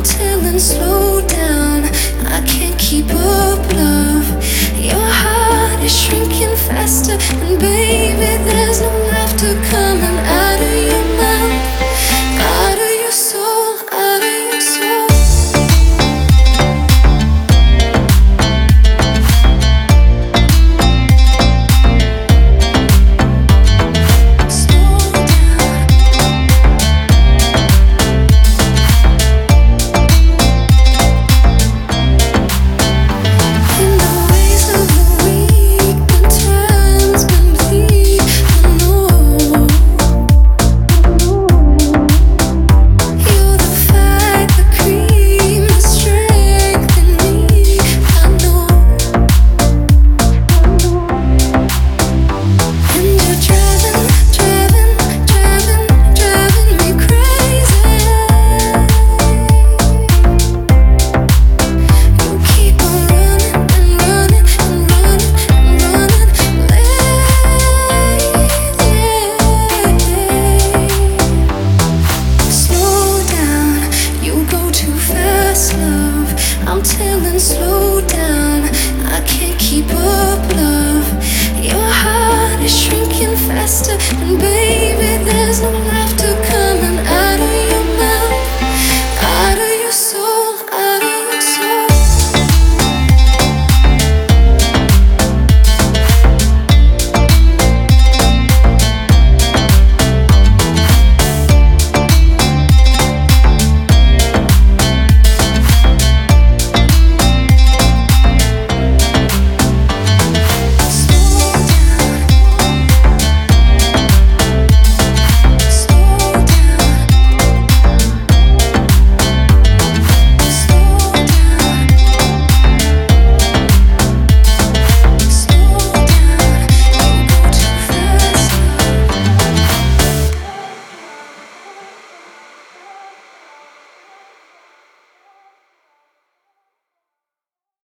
telling, slow down. I can't keep up, love. Your heart is shrinking faster, and baby, there's no laughter coming out of your mouth, out of your soul, out of your soul. I'm telling, slow down. I can't keep up, love. Your heart is shrinking faster, and baby, there's no light.